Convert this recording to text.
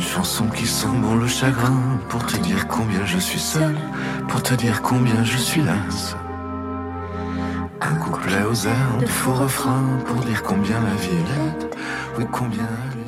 chanson qui sent bon le chagrin, pour te dire combien je suis seul, pour te dire combien je suis las. Un couplet aux airs de faux refrains, pour dire combien la vie est laide, oui combien elle